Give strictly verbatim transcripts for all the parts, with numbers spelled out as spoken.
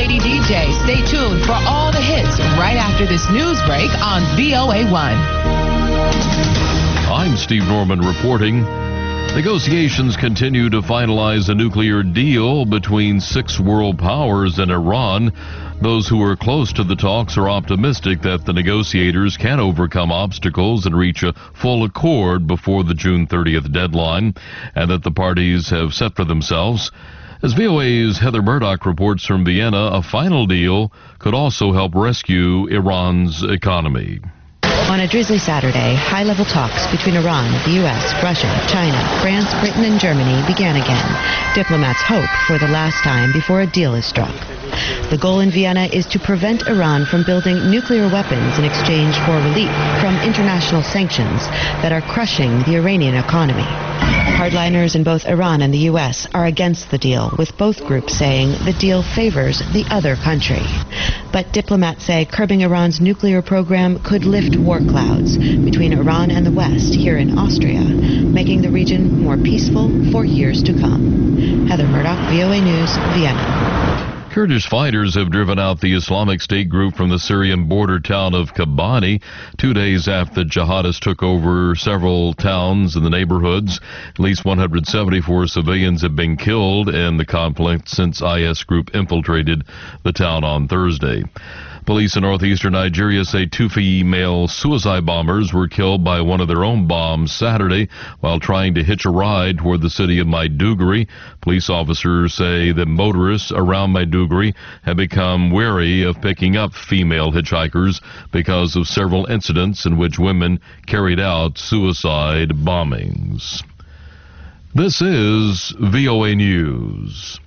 Lady D J. Stay tuned for all the hits right after this news break on V O A one. I'm Steve Norman reporting. Negotiations continue to finalize a nuclear deal between six world powers and Iran. Those who are close to the talks are optimistic that the negotiators can overcome obstacles and reach a full accord before the June thirtieth deadline, and that the parties have set for themselves. As V O A's Heather Murdoch reports from Vienna, a final deal could also help rescue Iran's economy. On a drizzly Saturday, high-level talks between Iran, the U S, Russia, China, France, Britain, and Germany began again. Diplomats hope for the last time before a deal is struck. The goal in Vienna is to prevent Iran from building nuclear weapons in exchange for relief from international sanctions that are crushing the Iranian economy. Hardliners in both Iran and the U S are against the deal, with both groups saying the deal favors the other country. But diplomats say curbing Iran's nuclear program could lift war clouds between Iran and the West here in Austria, making the region more peaceful for years to come. Heather Murdoch, V O A News, Vienna. Kurdish fighters have driven out the Islamic State group from the Syrian border town of Kobani, two days after the jihadists took over several towns in the neighborhoods. At least one hundred seventy-four civilians have been killed in the conflict since I S group infiltrated the town on Thursday. Police in northeastern Nigeria say two female suicide bombers were killed by one of their own bombs Saturday while trying to hitch a ride toward the city of Maiduguri. Police officers say that motorists around Maiduguri have become wary of picking up female hitchhikers because of several incidents in which women carried out suicide bombings. This is V O A News.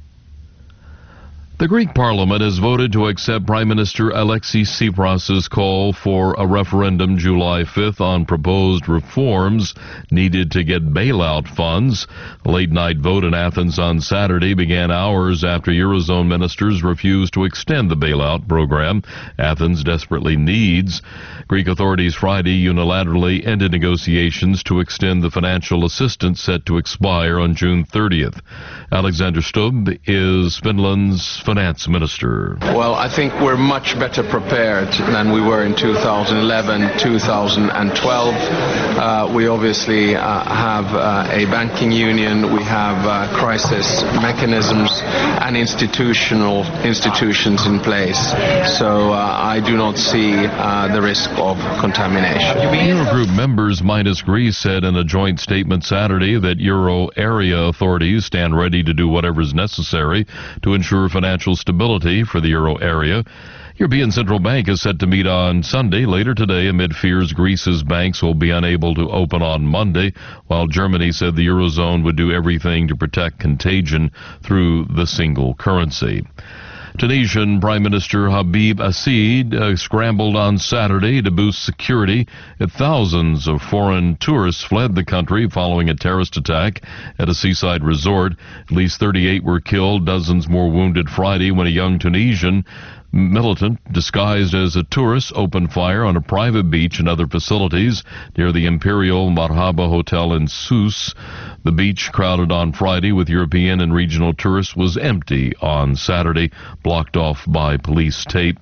The Greek Parliament has voted to accept Prime Minister Alexis Tsipras' call for a referendum July fifth on proposed reforms needed to get bailout funds. The late-night vote in Athens on Saturday began hours after Eurozone ministers refused to extend the bailout program Athens desperately needs. Greek authorities Friday unilaterally ended negotiations to extend the financial assistance set to expire on June thirtieth. Alexander Stubb is Finland's finance minister. Well, I think we're much better prepared than we were in two thousand eleven, two thousand twelve. Uh, we obviously uh, have uh, a banking union, we have uh, crisis mechanisms and institutional institutions in place. So uh, I do not see uh, the risk of contamination. Eurogroup members minus Greece said in a joint statement Saturday that Euro area authorities stand ready to do whatever is necessary to ensure financial stability for the Euro area. European Central Bank is set to meet on Sunday later today amid fears Greece's banks will be unable to open on Monday, while Germany said the Eurozone would do everything to protect contagion through the single currency. Tunisian Prime Minister Habib Assid uh, scrambled on Saturday to boost security as thousands of foreign tourists fled the country following a terrorist attack at a seaside resort. At least thirty-eight were killed, dozens more wounded Friday when a young Tunisian militant disguised as a tourist opened fire on a private beach and other facilities near the Imperial Marhaba Hotel in Sousse. The beach, crowded on Friday with European and regional tourists, was empty on Saturday, blocked off by police tape.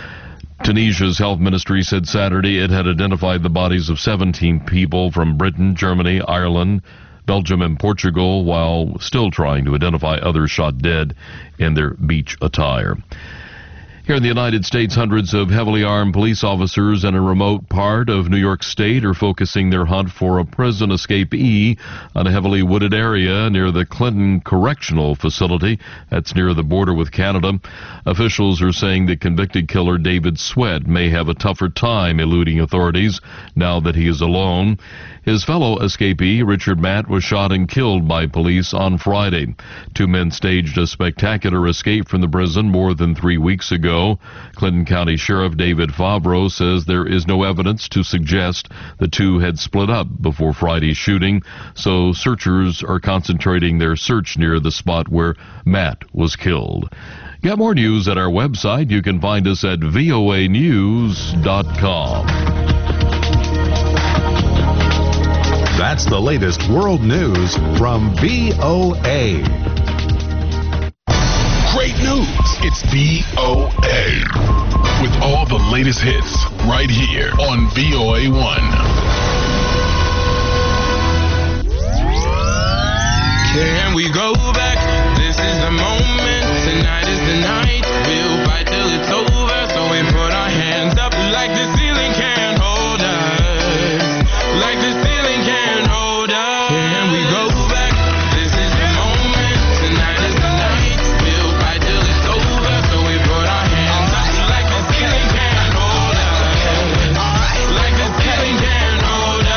Tunisia's health ministry said Saturday it had identified the bodies of seventeen people from Britain, Germany, Ireland, Belgium, and Portugal, while still trying to identify others shot dead in their beach attire. Here in the United States, hundreds of heavily armed police officers in a remote part of New York State are focusing their hunt for a prison escapee on a heavily wooded area near the Clinton Correctional Facility. That's near the border with Canada. Officials are saying the convicted killer David Sweat may have a tougher time eluding authorities now that he is alone. His fellow escapee, Richard Matt, was shot and killed by police on Friday. Two men staged a spectacular escape from the prison more than three weeks ago. Clinton County Sheriff David Favreau says there is no evidence to suggest the two had split up before Friday's shooting, so searchers are concentrating their search near the spot where Matt was killed. Get more news at our website. You can find us at V O A news dot com. That's the latest world news from V O A. Great news! news. It's V O A. With all the latest hits right here on V O A one. Can we go back? This is the moment. Tonight is the night. We'll fight till it's over. So we put our hands up like the ceiling can't hold us. Like the ceiling can't hold us. Can we go back? This is the moment. Tonight is the night. We'll fight till it's over. So we put our hands up like the ceiling can't hold us. Like the ceiling can't hold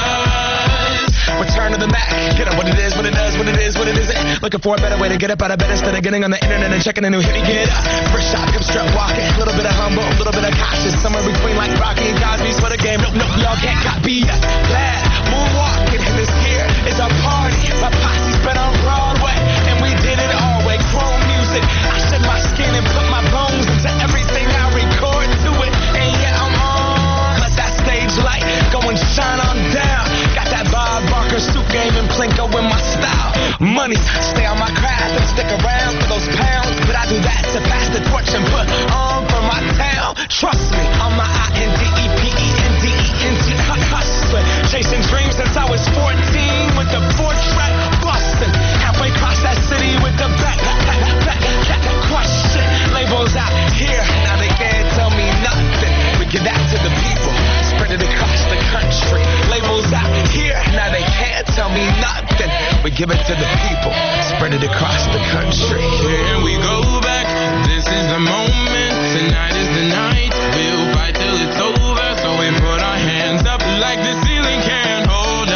us. Return to the Mac. Get up what it is, what it does, what it is, what it isn't. Looking for a better way to get up out of bed instead of getting on the internet and checking a new hit. Get up, first shot, come strut walking. A little bit of humble, a little bit of cautious. Somewhere between like Rocky and Cosby's for the game. Nope, nope, y'all can't copy us. Glad, moonwalking, and this here is our party. My posse's been on Broadway, and we did it all way. Chrome music, I shed my skin and put my bones into everything I record to it. And yeah, I'm on. Let that stage light go and shine on down. Got that Bob Barker suit game and Plinko in my style. Money, stay on my craft and stick around for those pounds. But I do that to pass the torch and put on for my town. Trust me, on my I N D E P E N D E N T hustling. Chasing dreams since I was fourteen with the four track bustin'. Halfway across that city with the back, back, back, back, question. Labels out here, now they can't tell me nothing. We give that to the people, spread it across the country. Labels out here, now they can't tell me nothing. We give it to the people, spread it across the country. Can we go back? This is the moment. Tonight is the night. We'll fight till it's over. So we put our hands up like the ceiling can't hold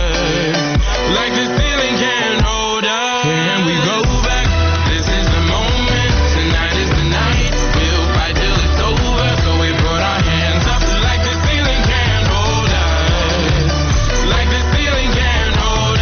us. Like the ceiling can't hold us. Can we go back? This is the moment. Tonight is the night. We'll fight till it's over. So we put our hands up like the ceiling can't hold us. Like the ceiling can't hold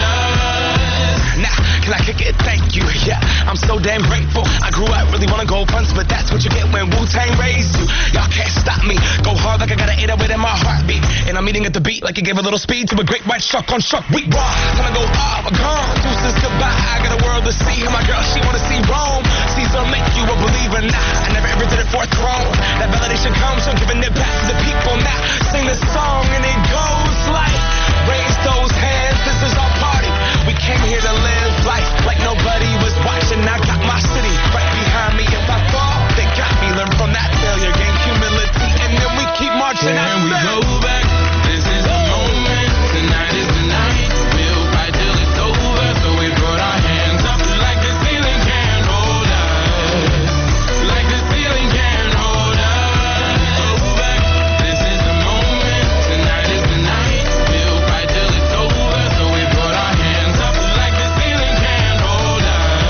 us. Now, can I kick it? Thank you. Yeah, I'm so damn grateful. I grew up really wanna go fronts, but that's what you get when Wu-Tang raised you. Y'all can't stop me. Go hard like I got an eight oh eight in my heartbeat. And I'm eating at the beat like it gave a little speed to a great white shark on shark. We raw. Gonna go off, gone. Deuces goodbye. I got a world to see. My girl, she wanna see Rome. Caesar make you a believer. Nah, I never ever did it for a throne. That validation comes from giving it back to the people. Now sing this song and it goes like, raise those hands. This is our party. We came here to live life like nobody was watching. I got my city right behind me. If I fall, they got me. Learn from that failure, gain humility, and then we keep marching. Can we go back? This is the moment. Tonight is the night. We'll fight till it's over. So we put our hands up like the ceiling can't hold us. Like the ceiling can't hold us. Go back. This is the moment. Tonight is the night. We'll fight till it's over. So we put our hands up like the ceiling can't hold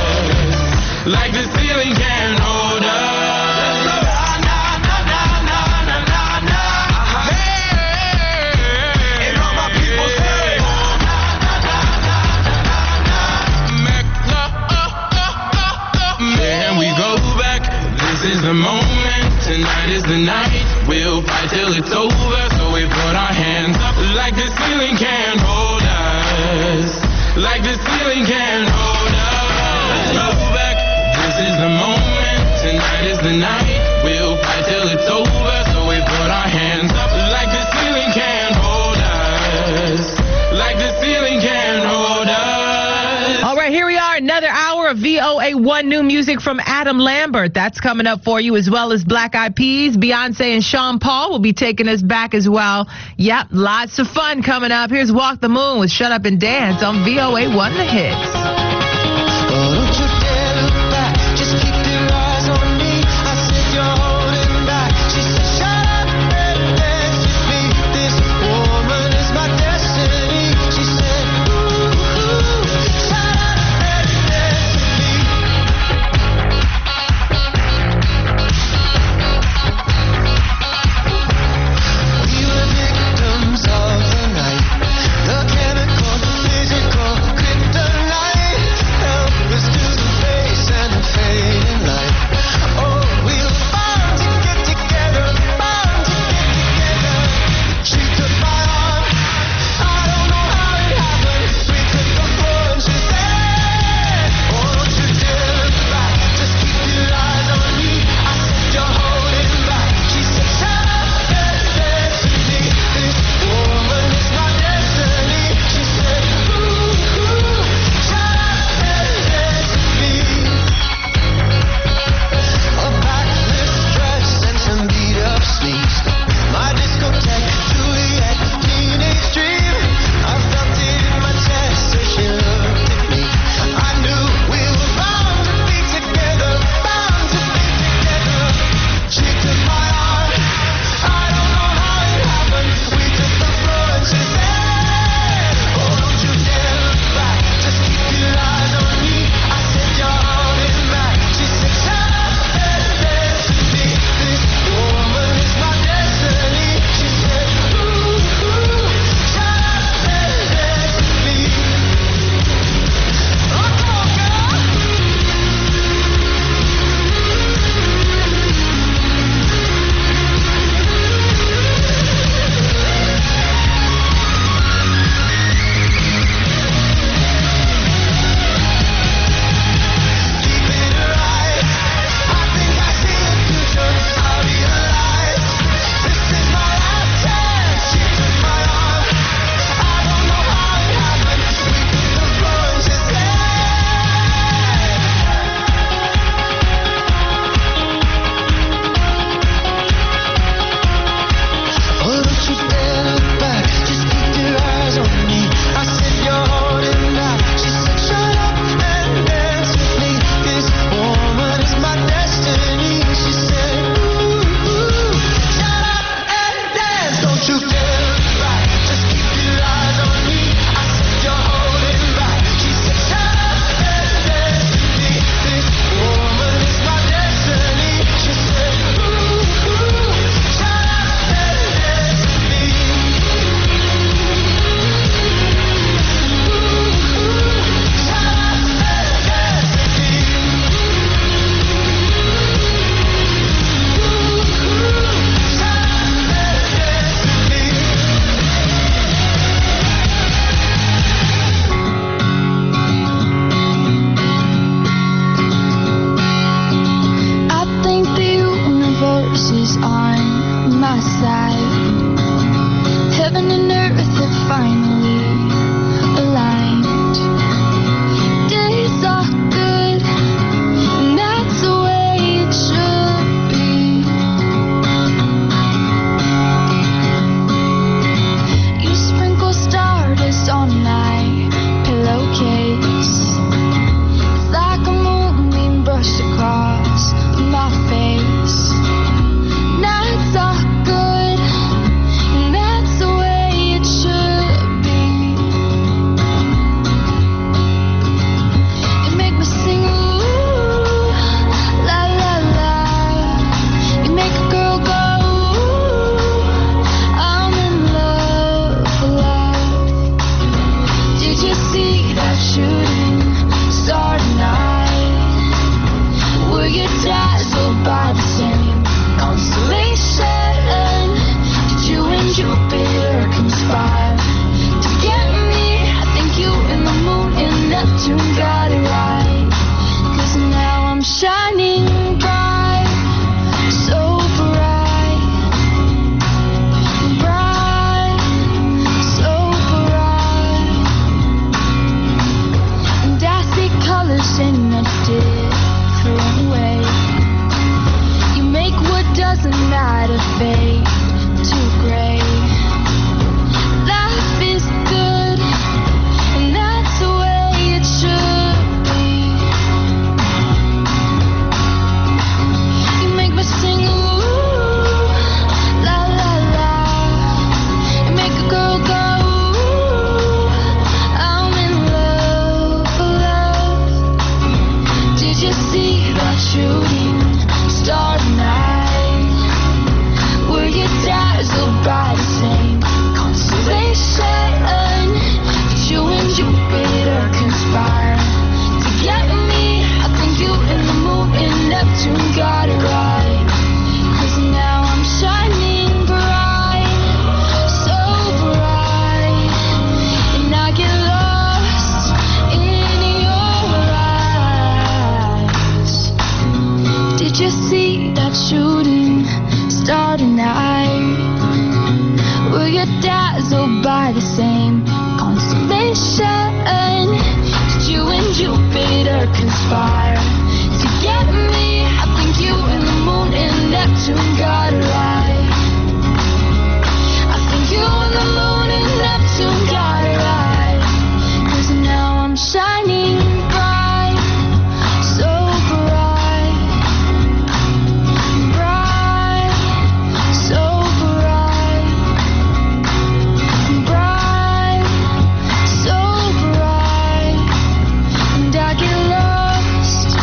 us. Like the ceiling can't hold us. This is the moment, tonight is the night. We'll fight till it's over. So we put our hands up like the ceiling can't hold us. Like the ceiling can't hold us. Go back, this is the moment, tonight is the night. We'll fight till it's over. So we put our hands up like the ceiling can't hold us. Like the ceiling can't hold us. All right, here we are, another hour of V O A one new music from Adam Lambert. That's coming up for you, as well as Black Eyed Peas. Beyonce and Sean Paul will be taking us back as well. Yep, lots of fun coming up. Here's Walk the Moon with Shut Up and Dance on V O A one The Hits. Of the night, the chemical, physical, kryptonite. is on my side. Heaven and earth have finally aligned. Days are good, and that's the way it should be. You sprinkle stardust on my pillowcase. It's like a moonbeam brushed across my face. Nights are good, and that's the way it should be. You make me sing, ooh, la la la. You make a girl go, ooh, I'm in love, love. Did you see that shooting star tonight? Were you dazzled by the same constellation? Did you and Jupiter conspire to get me? I think you and the moon and Neptune got it right. 'Cause now I'm shining bright, so bright, bright, so bright. And I see colors in a different way. You make what doesn't matter fade to gray. Life is good, and that's the way it should be. You make me sing, ooh, la la la. You make a girl go, ooh, I'm in love, love. Did you see that shooting star tonight? Were you dazzled by the same constellation? Did you and Jupiter conspire to get me? I think you and the moon and Neptune got it right. 'Cause now I'm shining bright, so bright. And I get lost in your eyes. Did you see that shooting star tonight? Were you dazzled by the same constellation? Did you and Jupiter conspire to get me? I think you and the moon and Neptune got it right. I think you and the moon and Neptune got it right. 'Cause now I'm shining bright, so bright, bright, so bright, bright, so bright. And I get lost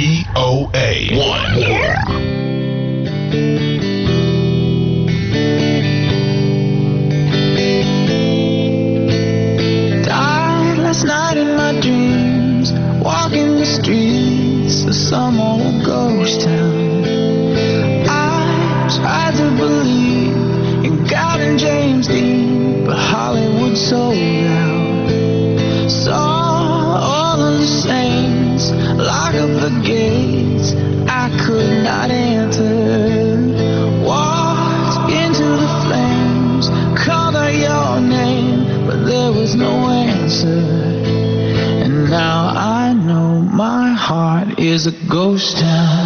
V O A one. Last night in my dreams, walking the streets of some old ghost town. I tried to believe in God and James Dean, but Hollywood sold out. Saw all of the saints lock up the gates I could not enter. Walked into the flames, called out your name, but there was no answer. And now I know my heart is a ghost town.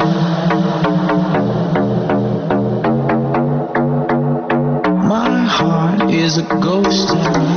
My heart is a ghost town.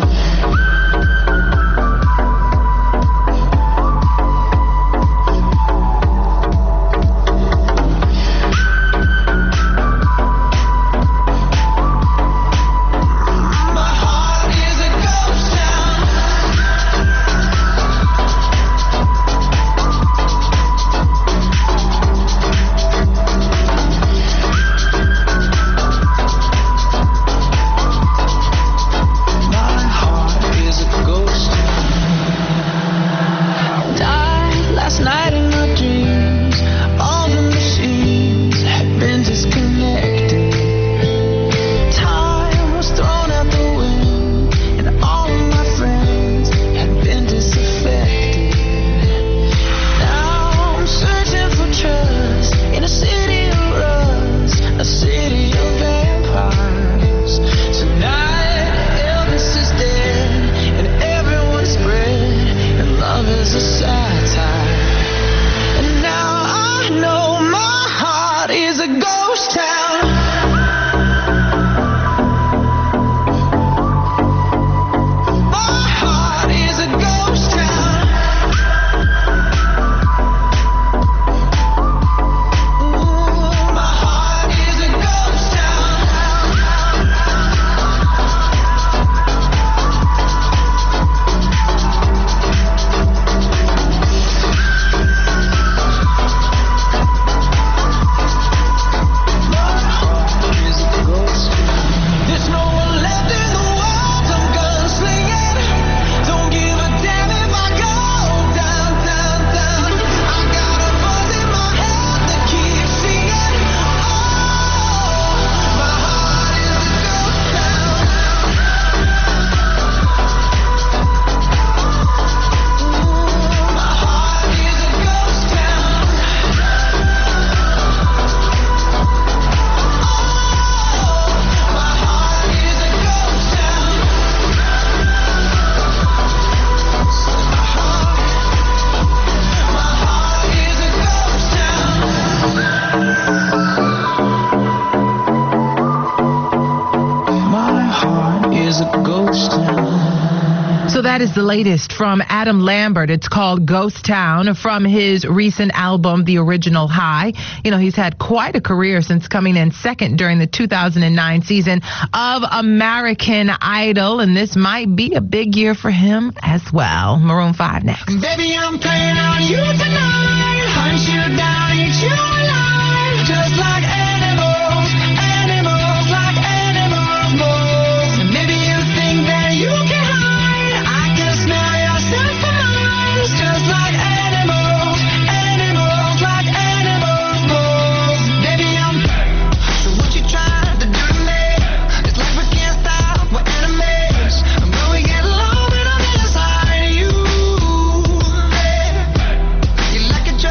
That is the latest from Adam Lambert. It's called Ghost Town from his recent album, The Original High. You know, he's had quite a career since coming in second during the two thousand nine season of American Idol, and this might be a big year for him as well. Maroon five next. Baby, I'm playing on you tonight. Hunt you down, eat you alive. Just like animals, animals, like animals, moles. And maybe you think that you can hide. I can smell your scent for miles. Just like animals, animals, like animals, moles. Baby, I'm. So what you trying to do to me? It's like we can't stop, we're enemies. And when we get low, when I'm inside you, you like it.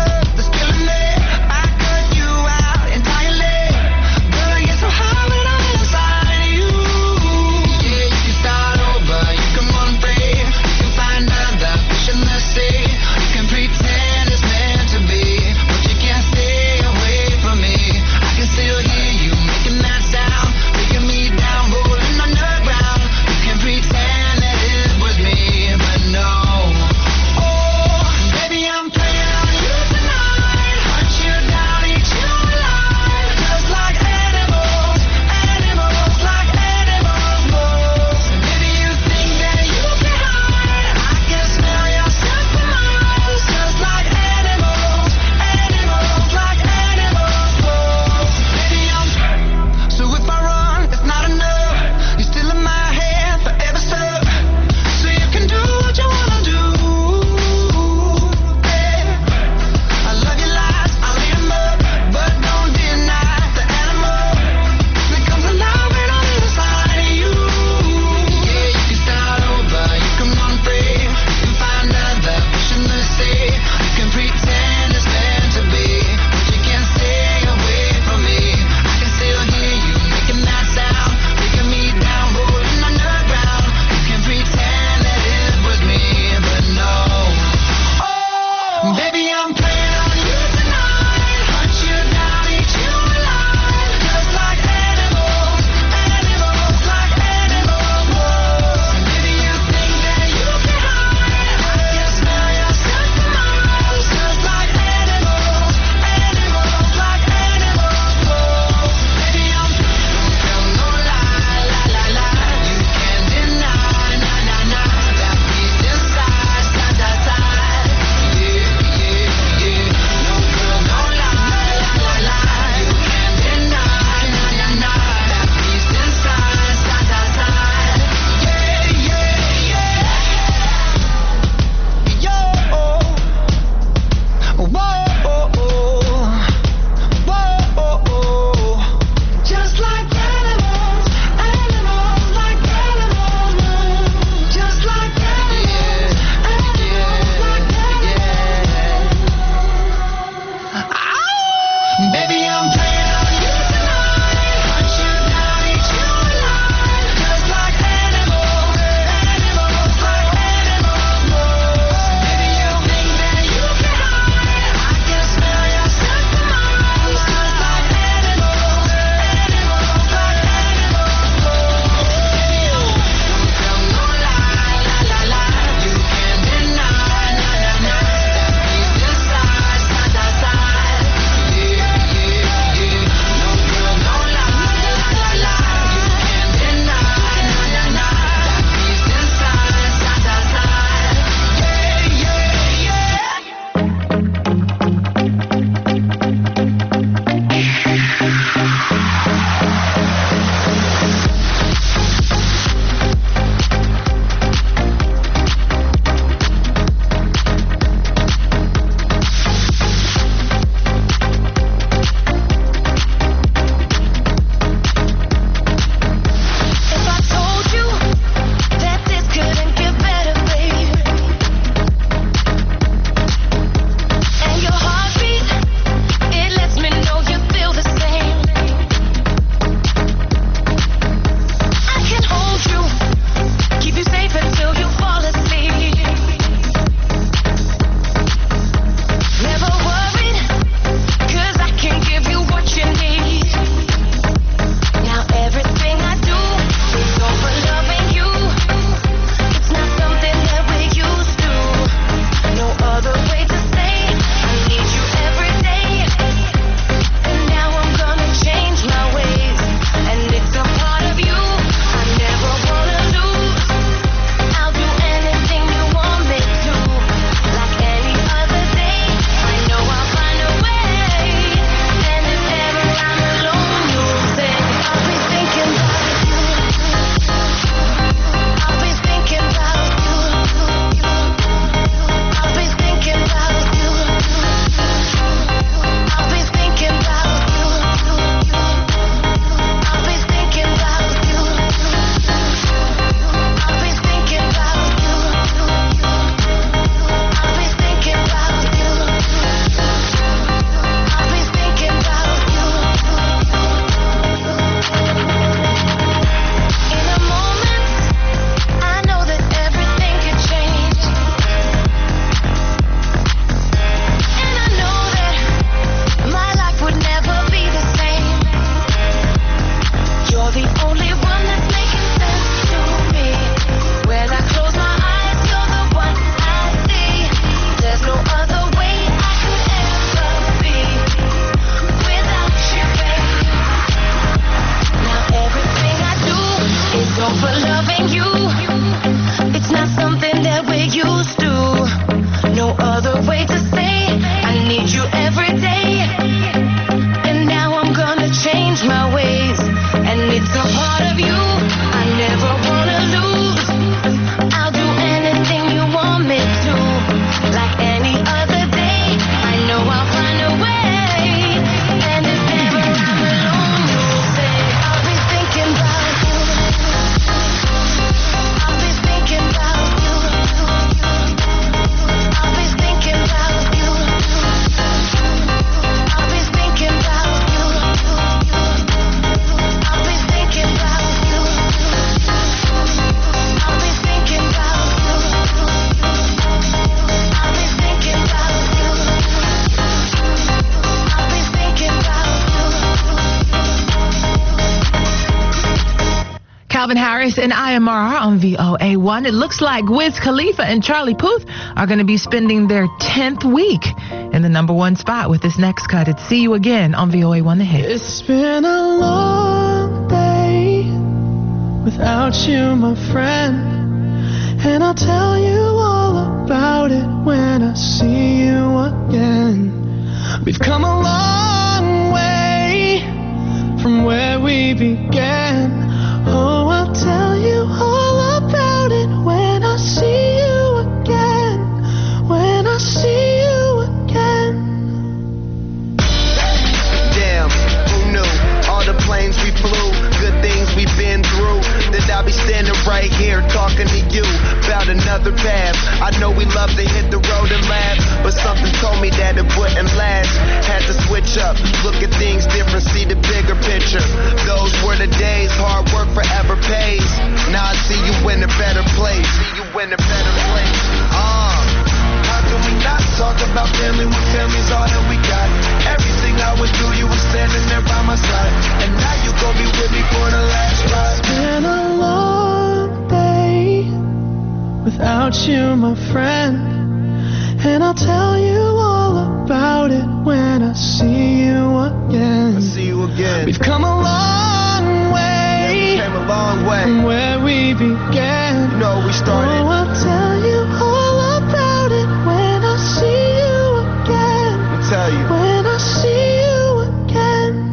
Calvin Harris and I M R on V O A one. It looks like Wiz Khalifa and Charlie Puth are going to be spending their tenth week in the number one spot with this next cut. It's See You Again on V O A one The Hit. It's been a long day without you, my friend, and I'll tell you all about it when I see you again. We've come a long way from where we began. Oh, I'll tell you all about it when I see you again. When I see you again. Damn, who knew? All the planes we flew, good things we've been through. That I'll be standing right here talking to you about another path. I know we love to hit the road and laugh, but something told me that it wouldn't last. Had to switch up, look at things different, see the bigger picture. Those were the days, hard work forever pays. Now I see you in a better place. See you in a better place. Uh, how can we not talk about family when family's all that we got? Everything I went through, you were standing there by my side, and now you gon' be with me for the last ride. It's been a long day without you, my friend, and I'll tell you all about it when I see you again. I see you again. We've come a long way, yeah, we came a long way from where we began. You know we started. Oh, I'll tell you all about it when I see you again. I'll tell you. When I see you again.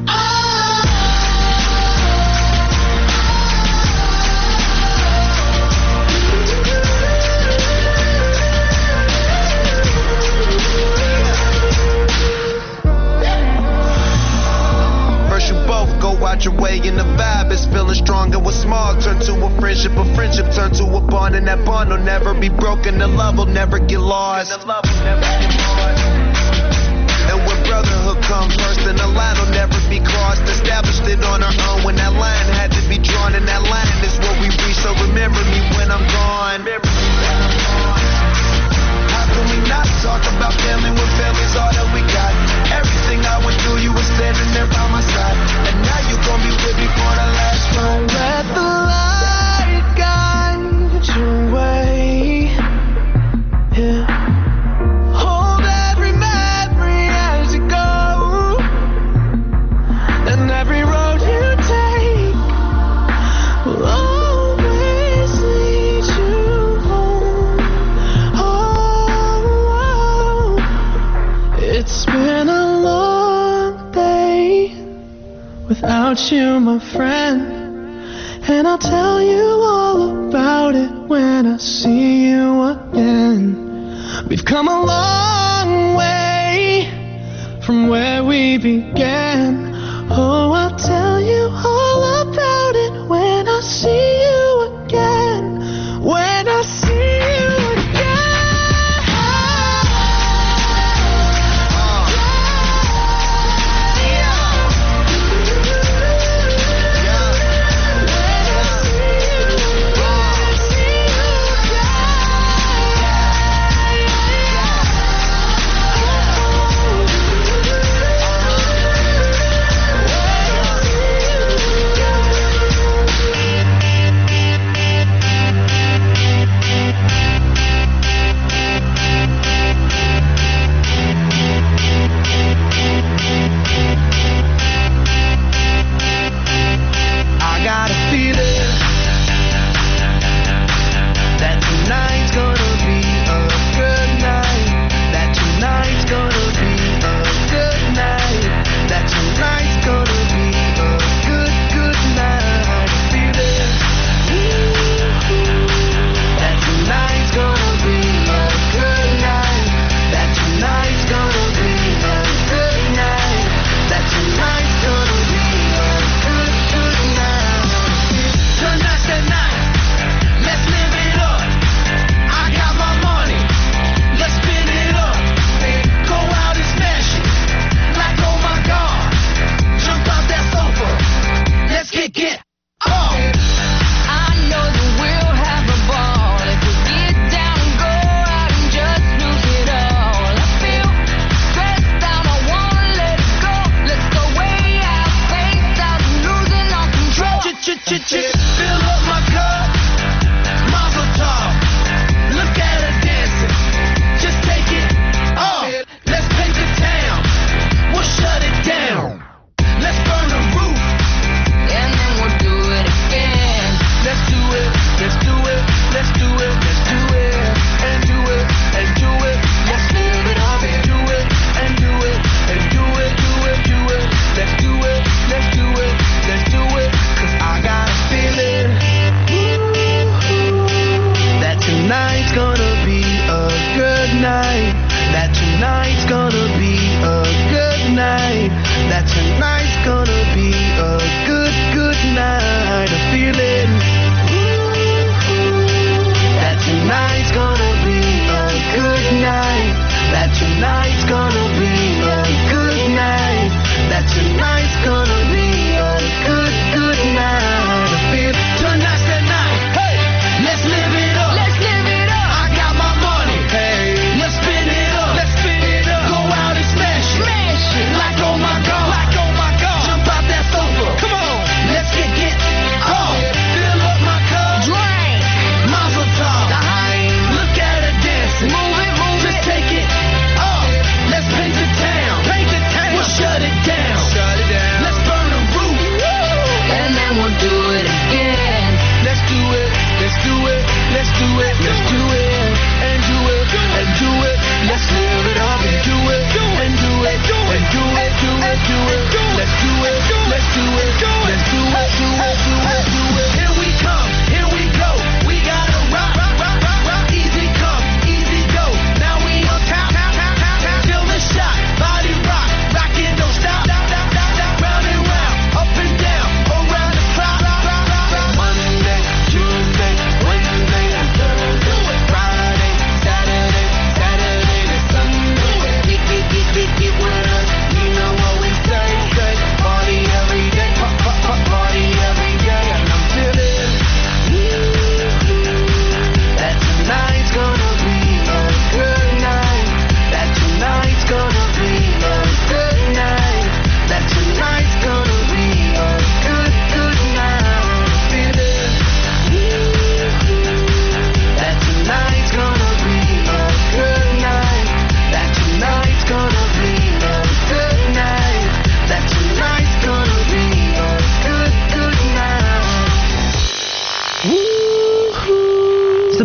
First you both go out your way and the vibe is feeling strong, and what's small turn to a friendship, a friendship turn to a bond, and that bond will never be broken, the love will never get lost. And the love will never get lost. And when brotherhood comes first, then the line will never be crossed. Established it on our own when that line had to be drawn, and that line is what we reach. So remember me when I'm gone. How can we not talk about family when family's all that we got? Everything I went through, you were standing there by my side, and now you gon' be with me for the last ride. Let the light guide your way. Yeah. Hold every memory as you go, and every road you take will always lead you home. Oh, it's been a long day without you, my friend, and I'll tell you all about it when I see you again. We've come a long way from where we began. Oh, I'll tell you all about it when I see you again. When I see you again. When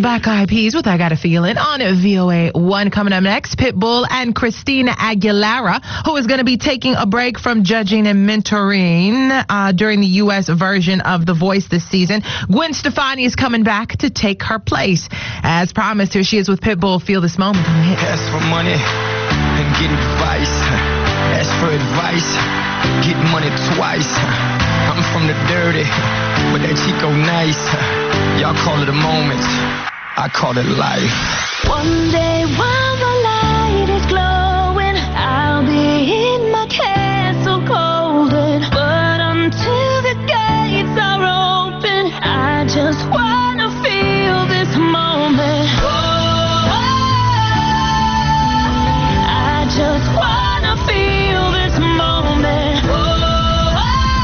Black Eyed Peas with I Got a Feeling on V O A one. Coming up next, Pitbull and Christina Aguilera, who is going to be taking a break from judging and mentoring uh, during the U S version of The Voice this season. Gwen Stefani is coming back to take her place. As promised, here she is with Pitbull. Feel this moment on the hit. Ask for money and get advice. Ask for advice, get money twice. I'm from the dirty, but that Chico nice. Y'all call it a moment, I call it life. One day while the light is glowing, I'll be in my castle golden. But until the gates are open, I just wanna feel this moment. Oh, I just wanna feel this moment. Oh,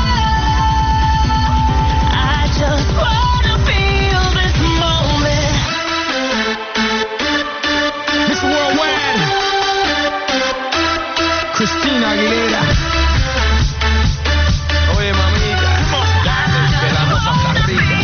I just wanna feel this moment. Miss Worldwide, Christina Aguilera. Oye, mamita, dale, esperamos hasta arriba.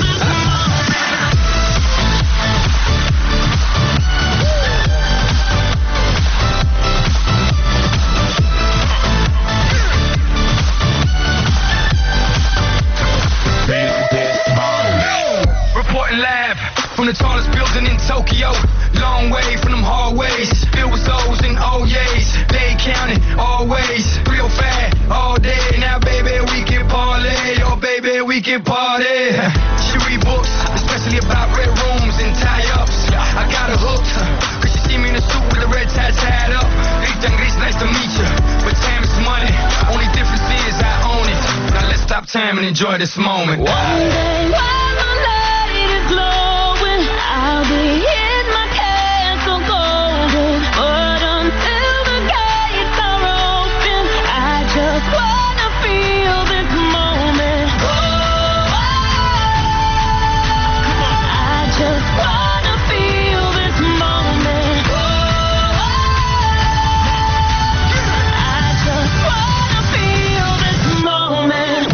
Reporting live from the tallest building in Tokyo. Long way from them hallways, filled with O's and O's. They counting always, real fat all day. Now baby we can parlay, oh baby we can party. She read books, especially about red rooms and tie-ups. I got her hooked, cause she see me in a suit with the red tie tied up. Rita and Gris, nice to meet you, but time is money. Only difference is I own it. Now let's stop time and enjoy this moment. One day while the light is glowing, I'll be in my castle golden. But until the gates are open, I just wanna feel this moment. Oh, I just wanna feel this moment. Oh, I just wanna feel this moment.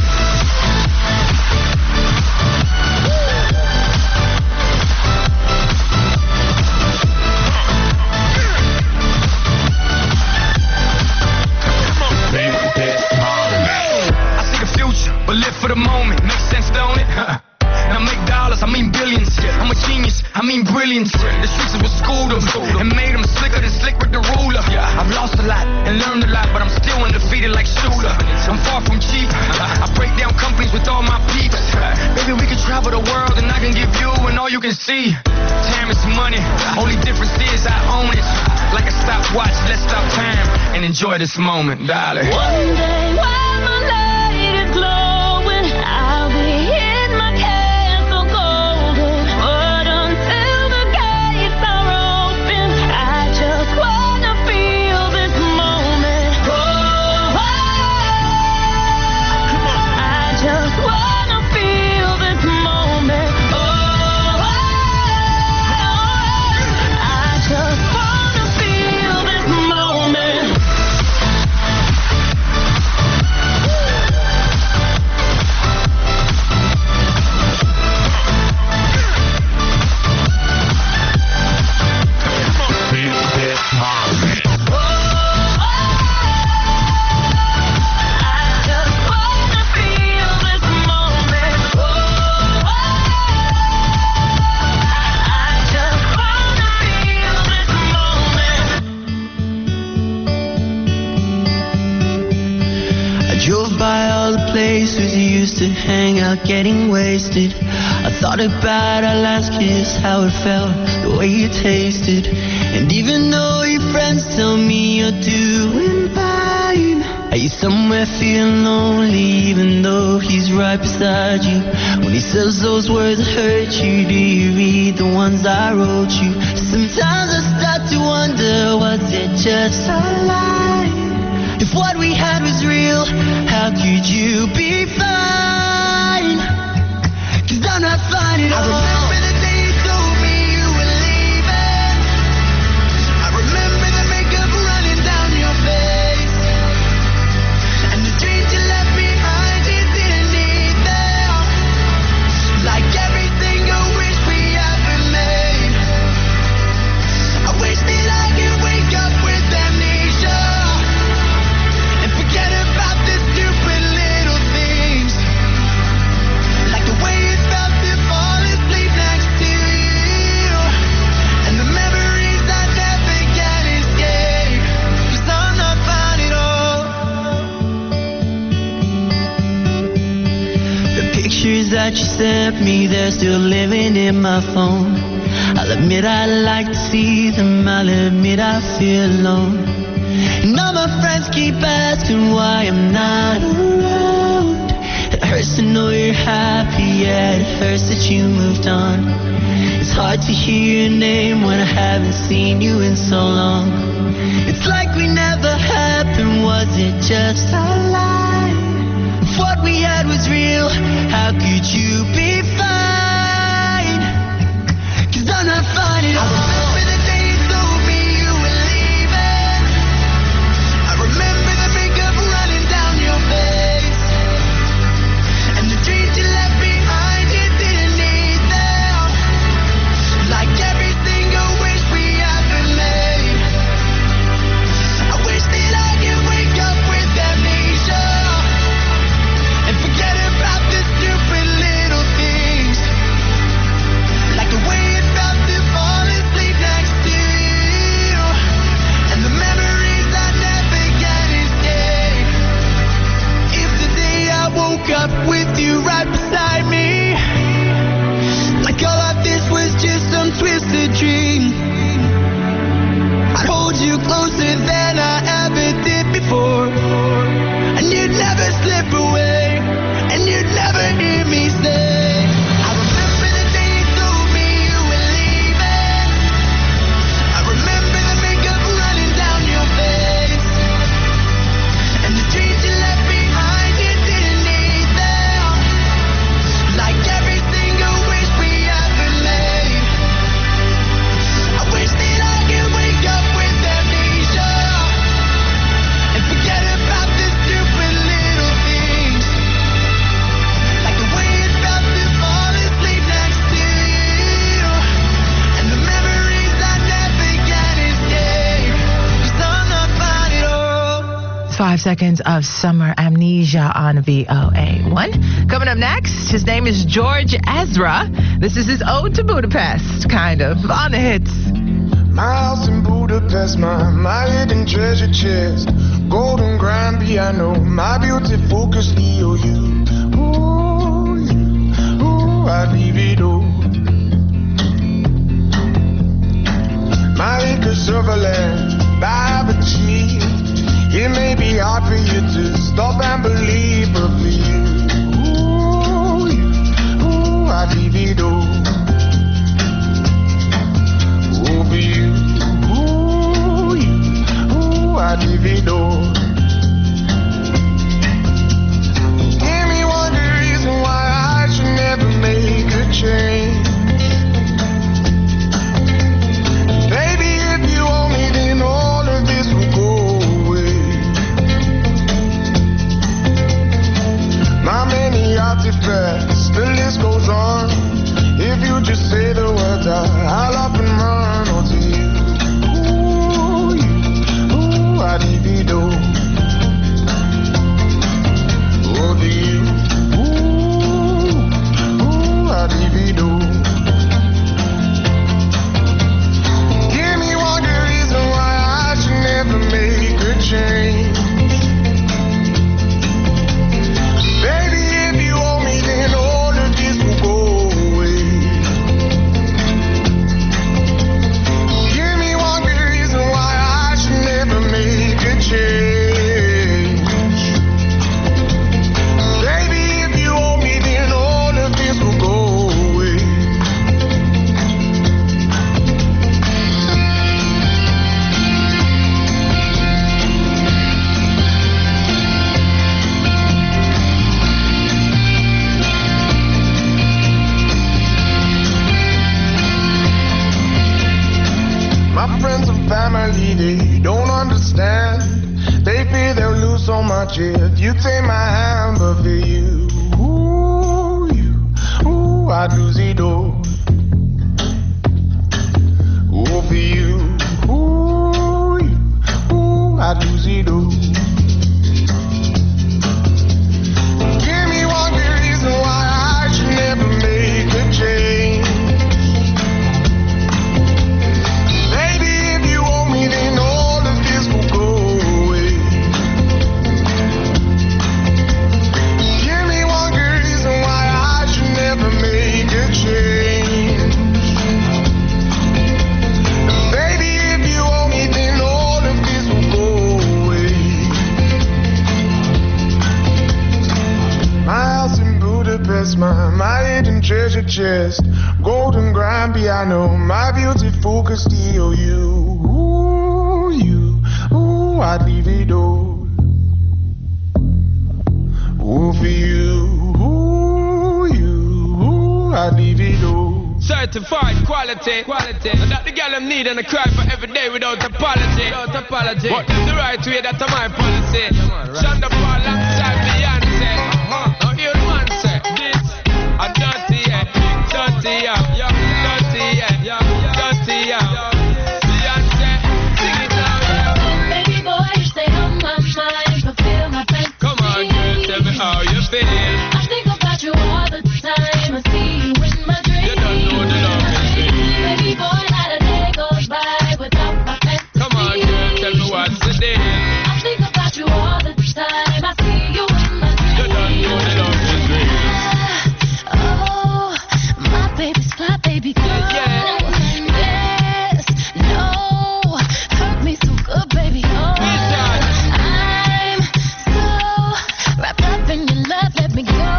I see the future, but live for the moment. Makes sense, don't it? And I make dollars, I mean billions. I'm a genius, I mean brilliance. The streets is what schooled them and made them slicker than slick with the ruler. I've lost a lot and learned a lot, but I'm still undefeated like Shooter. I'm far from cheap. I break down companies with all my peeps. Baby, we can travel the world and I can give you and all you can see. Time is money, only difference is I own it. Like a stopwatch, let's stop time and enjoy this moment, darling. One day while the light is glowing, I'll be in my castle golden. But until the gates are open, I just wanna feel this moment. Oh, I just wanna feel this moment. Oh, I just wanna feel this moment. Drove by all the places you used to hang out getting wasted. I thought about our last kiss, how it felt, the way you tasted. And even though your friends tell me you're doing fine, are you somewhere feeling lonely even though he's right beside you? When he says those words that hurt you, do you read the ones I wrote you? Sometimes I start to wonder, was it just a lie? If what we had was real, how could you be fine? Cause I'm not fine at all. I remember the day you told me you were leaving. I remember the makeup running down your face. And the dreams you left behind, you didn't need them. Like everything I wish we ever made. that you sent me, they're still living in my phone. I'll admit I like to see them, I'll admit I feel alone. And all my friends keep asking why I'm not around. It hurts to know you're happy, yeah, it hurts that you moved on. It's hard to hear your name when I haven't seen you in so long. It's like we never happened, was it just a lie? If what we had was real, how could you be fine? 'Cause I'm not fine at all. I remember the day you told me you were leaving. I remember the makeup running down your face, and the dreams you left behind, you didn't need them. Like every single wish we ever made. I wish that I could wake up with amnesia and forget about the stupid little things. Like the way it felt to fall asleep next to you, and the memories I never can escape. If today I woke up with you right beside me, like all of this was just some twisted dream, I'd hold you closer than I ever did before, and you'd never slip away, and you'd never hear me say, I remember the day you told me you were leaving. I remember the makeup running down your face, and the dreams you left behind, you didn't need them. Like every single wish we ever made. I wish that I could wake up with amnesia and forget about the stupid little things. Like the way it felt to fall asleep next to you, and the memories I never can escape. 'Cause I'm not fine at all. It's five seconds of summer amnesia on V O A one. Coming up next, his name is George Ezra. This is his ode to Budapest, kind of, on the hits. My house in Budapest, my, my hidden treasure chest, golden grand piano, my beauty focus E O U. Ooh, you, ooh, I'd leave it all. My acres of land I've achieved. It may be hard for you to stop and believe, but for you, ooh, you, ooh, I'd leave it all. Ooh, for you, ooh, you, ooh, I'd leave it all. Give me one good reason why I should never make a change. Baby, if you owe me, then all of this will go away. My many artifacts, the list goes on. If you just say the words, I, I'll up and run onto you. Ooh, you, ooh, I'd leave it all. Oh, to you, ooh, ooh, I'd leave it all. Give me one good reason why I should never make a change. Baby, if you owe me, then all of this will go away. Give me one good reason why I should never make a change. Baby, if you owe me, then all of this will go away. My friends and family, they don't understand. They fear they'll lose so much if you take my hand, but for you, ooh, you, ooh, I'd lose it all. Ooh, for you, ooh, you, ooh, I'd lose it all. Give me one good reason why I should never make a change. Baby, if you owe me, then all of this will go away. Give me one good reason why I should smile, my hidden treasure chest, golden grand piano, my beautiful Castillo. You, ooh, you, ooh, I'd leave it all. Ooh, for you, ooh, you, ooh, I'd leave it all. Certified quality, quality. And that the girl I'm need and I cry for every day without apology. Without apology. But it's the right way, that's my policy. Shonda Paul alongside Beyonce. Now hear the man say, this a dirty, yeah, dirty, yeah, dirty, yeah, dirty, yeah. Beyonce, sing it now, yeah. Baby boy, you stay on my mind, fulfill my fantasy. Come on, girl, tell me how you feel. I think about you all the time. I see you in my dreams. You don't know the love is real. Baby boy, not a day goes by without my fantasy. Come on, girl, tell me what's the deal. I think about you all the time. I see you in my dreams. You don't know the love is real. Oh, my baby's fly, baby girl. Yeah. Yes, no, hurt me so good, baby. Oh, I'm so wrapped up in your love. Let me go.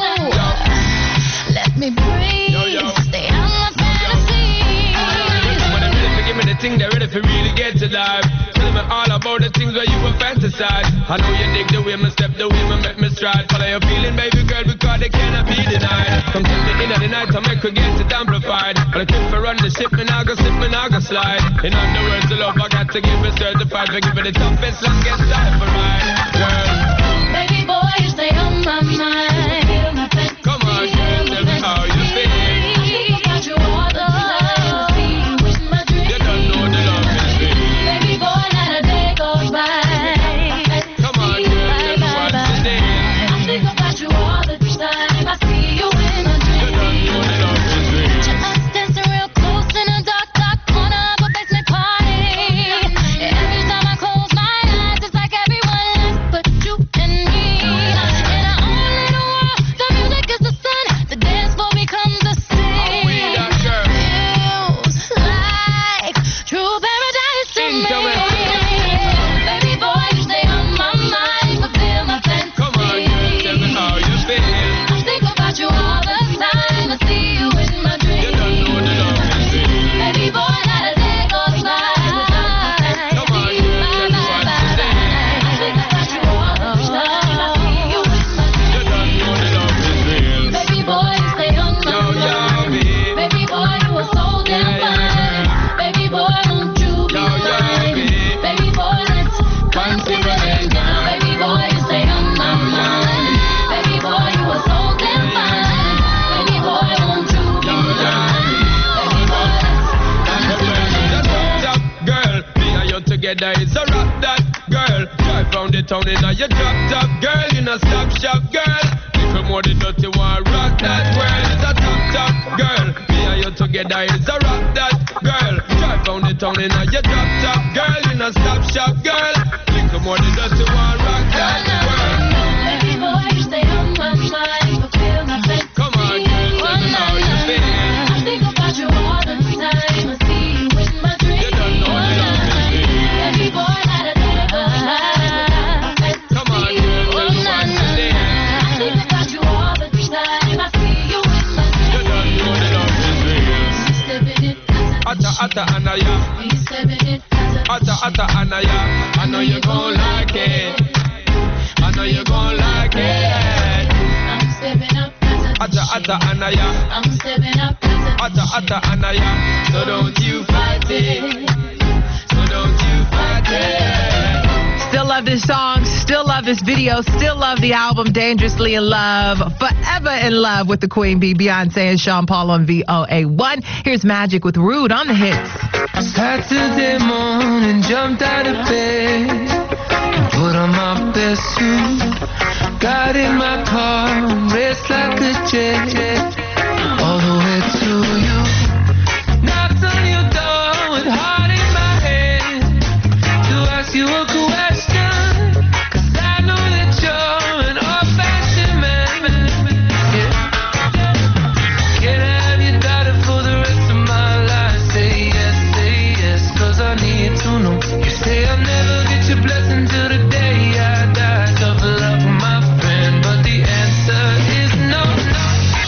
Let me breathe. Stay on my fantasy. When they're ready to give me the thing, they're ready for really get to life. Tell me all about the things where you were fantasize. I know you dig the way me step, the way me make me stride. Follow your feeling, baby girl, because they cannot be denied. Come to me in the night, I make her get it amplified. But I keep for run the ship, me now go slip, me now go slide. In other words, the love I got to give it certified. For giving the toughest, longest time for mine, girl. Baby boy, you stay on my mind. Feel my fantasy. Come on, girl, tell me how you feel. I think about you all the time. I see you in my dreams. You don't know the love is real. Baby boy, not a day goes by. Come on, girl, tell me what's the deal. I think about you all the time. I see you in my You don't dreams. know the love is real. Picture us dancing real close in a dark, dark corner of a basement party. Every time I close my eyes, it's like everyone else but you and me. In our own little world, the music is the sun. The dance floor becomes the sea. We that girl. Feels like true paradise to Sing me. to me. Baby boy, you stay on my mind, fulfill my fantasy. Come on, girl, tell me how you feel. I think about you all the time. I see you in my dreams. You don't know the love is real. Baby boy, not a day goes by. Come on, girl, tell me what's the deal. I think about you all the time. I see you in my You don't know the love is real. baby boy, you stay on my Yo, yo, mind. me. Baby boy, you are so damn Yeah, fine. Baby boy, won't you be Yo, yo, mine? me. Baby boy, let's consider it now. Baby boy, you stay on my mind. Baby boy, you are so damn fine. Baby boy, won't you be mine? Baby boy, let's Top girl, me and you together is a rock that girl. Drive round the town in a your drop top girl, you know stop shop girl. Little more the dirty one, rock that world is a top top girl. Me and you together is a rock that girl. Drive round the town in a your drop top girl, you know stop shop girl. Little more the dirty one, rock that world. baby boy, you stay on my mind. Fulfill my fantasy. Come on, girl, tell me how you feel. I think about you all the time. I see you in my dreams. You don't know the love is real. Baby boy, not a day goes by. Come on, girl, tell me what's the deal. I think about you all the time. I see you in my You don't know the love is real. dreams. Stepping it, Atta atta anaya, we stepping it. atta atta anaya. I know you gon' like it. I know you gon' like it. I'm stepping up. Atta atta anaya, I'm stepping up. atta atta anaya. So don't you fight it. So don't you fight it. Still love this song, still love this video, still love the album Dangerously in Love, forever in love with the Queen Bee, Beyonce and Sean Paul on V O A one. Here's Magic with Rude on the hits. Saturday morning, jumped out of bed and put on my best suit. Got in my car and raced like a jet all the way to you. Knocked on your door with heart in my hand to ask you a question, 'cause I know that you're an old-fashioned man. Yeah. Can I have your daughter for the rest of my life? Say yes, say yes, 'cause I need to know. You say I'll never get your blessing till the day I die. Tough love, my friend, but the answer is no, no.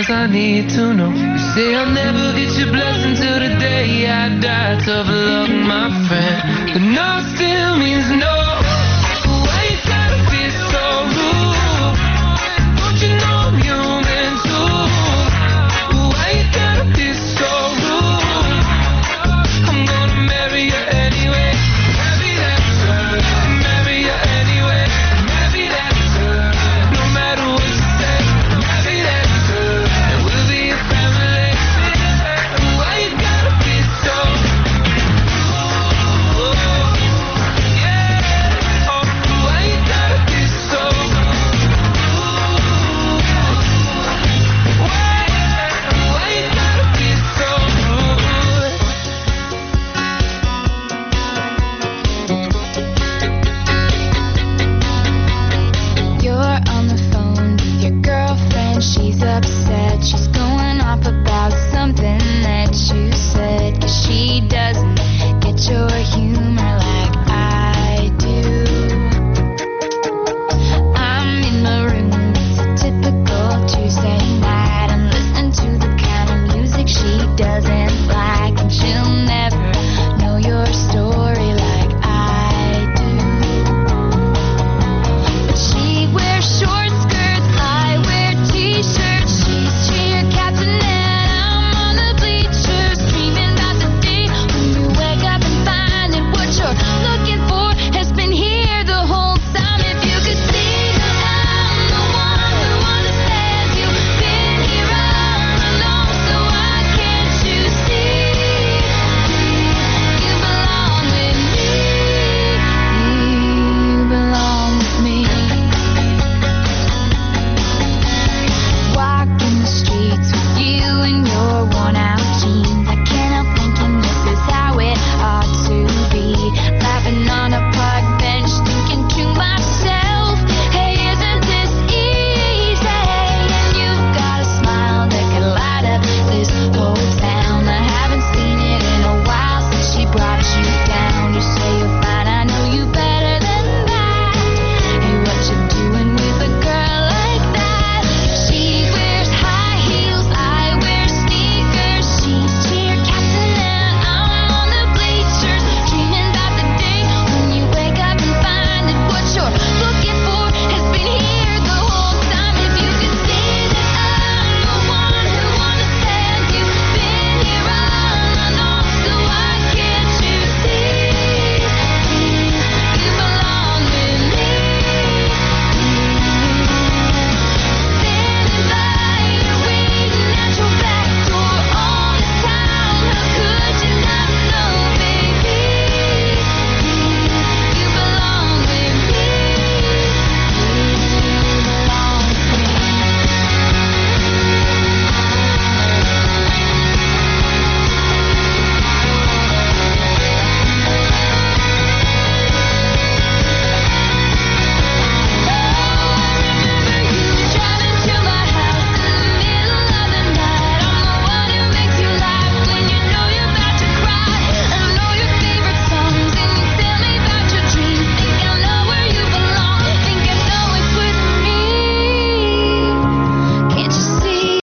cause I need to know. You say I'll never get your blessing till the day I die. Tough luck, my friend. The no still means